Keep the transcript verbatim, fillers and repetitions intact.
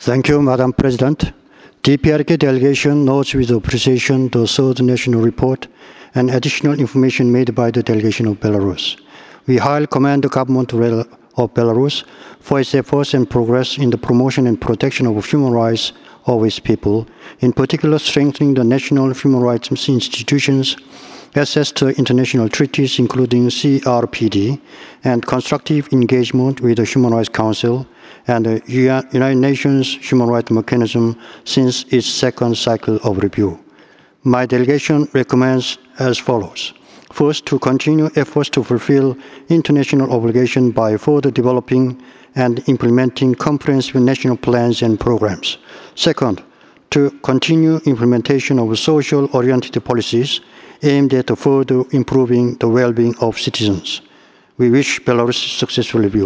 Thank you, Madam President. The P R K delegation notes with appreciation the third national report and additional information made by the delegation of Belarus. We highly commend the government of Belarus for its efforts and progress in the promotion and protection of human rights of its people, in particular strengthening the national human rights institutions, access to international treaties including C R P D, and constructive engagement with the Human Rights Council and the United Nations Human Rights Mechanism since its second cycle of review. My delegation recommends as follows. First, to continue efforts to fulfill international obligations by further developing and implementing comprehensive national plans and programs. Second, to continue implementation of social-oriented policies aimed at further improving the well-being of citizens. We wish Belarus successful review.